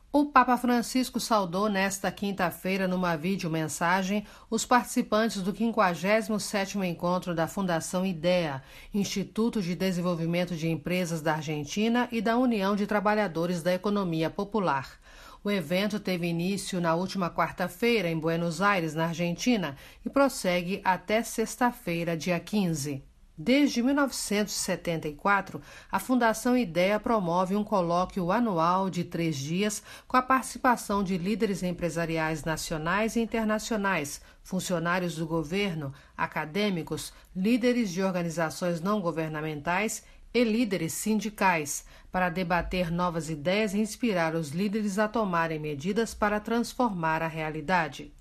O Papa Francisco saudou nesta quinta-feira, numa videomensagem, os participantes do 57º encontro da Fundação IDEA, Instituto de Desenvolvimento de Empresas da Argentina e da União de Trabalhadores da Economia Popular. O evento teve início na última quarta-feira, em Buenos Aires, na Argentina, e prossegue até sexta-feira, dia 15. Desde 1974, a Fundação IDEA promove um colóquio anual de 3 dias com a participação de líderes empresariais nacionais e internacionais, funcionários do governo, acadêmicos, líderes de organizações não governamentais e líderes sindicais, para debater novas ideias e inspirar os líderes a tomarem medidas para transformar a realidade.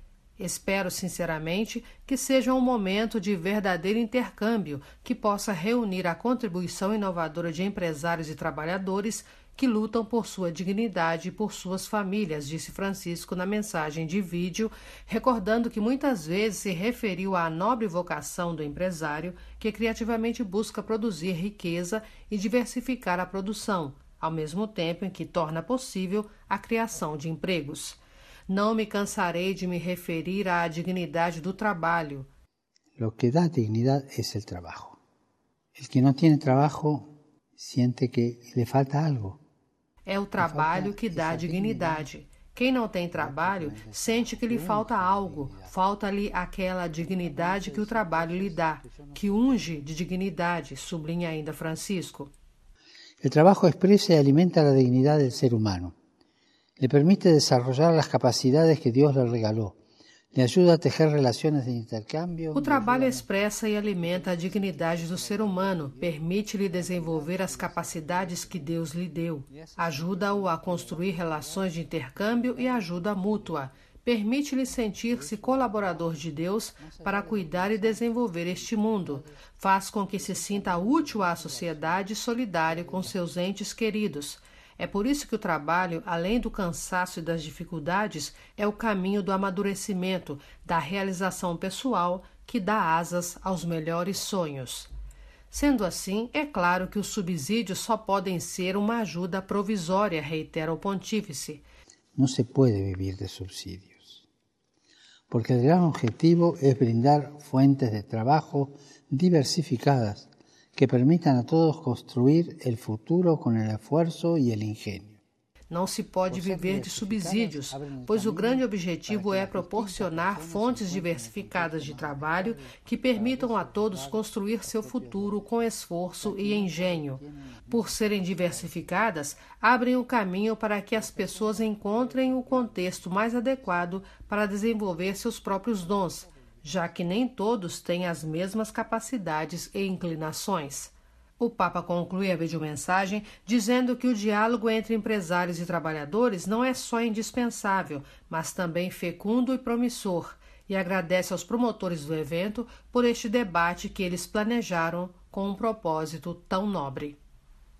Espero sinceramente que seja um momento de verdadeiro intercâmbio que possa reunir a contribuição inovadora de empresários e trabalhadores que lutam por sua dignidade e por suas famílias, disse Francisco na mensagem de vídeo, recordando que muitas vezes se referiu à nobre vocação do empresário que criativamente busca produzir riqueza e diversificar a produção, ao mesmo tempo em que torna possível a criação de empregos. Não me cansarei de me referir à dignidade do trabalho. Lo que da dignidad es el trabajo. El que no tiene trabajo siente que le falta algo. É o trabalho que dá dignidade. Quem não tem trabalho sente que lhe falta algo, falta-lhe aquela dignidade que o trabalho lhe dá, que unge de dignidade, sublinha ainda Francisco. El trabajo expresa y alimenta la dignidad del ser humano. Le permite desarrollar las capacidades que Dios le regaló. Le ayuda a tejer relaciones de intercambio. O trabalho expressa e alimenta a dignidade do ser humano, permite-lhe desenvolver as capacidades que Deus lhe deu, ajuda-o a construir relações de intercâmbio e ajuda mútua, permite-lhe sentir-se colaborador de Deus para cuidar e desenvolver este mundo, faz com que se sinta útil à sociedade e solidário com seus entes queridos. É por isso que o trabalho, além do cansaço e das dificuldades, é o caminho do amadurecimento, da realização pessoal, que dá asas aos melhores sonhos. Sendo assim, é claro que os subsídios só podem ser uma ajuda provisória, reitera o pontífice. Não se pode viver de subsídios, porque o grande objetivo é brindar fuentes de trabalho diversificadas que permitam a todos construir o futuro com o esforço e o engenho. Não se pode viver de subsídios, pois o grande objetivo é proporcionar fontes diversificadas de trabalho que permitam a todos construir seu futuro com esforço e engenho. Por serem diversificadas, abrem o caminho para que as pessoas encontrem o contexto mais adequado para desenvolver seus próprios dons, já que nem todos têm as mesmas capacidades e inclinações. O Papa conclui a videomensagem dizendo que o diálogo entre empresários e trabalhadores não é só indispensável, mas também fecundo e promissor, e agradece aos promotores do evento por este debate que eles planejaram com um propósito tão nobre.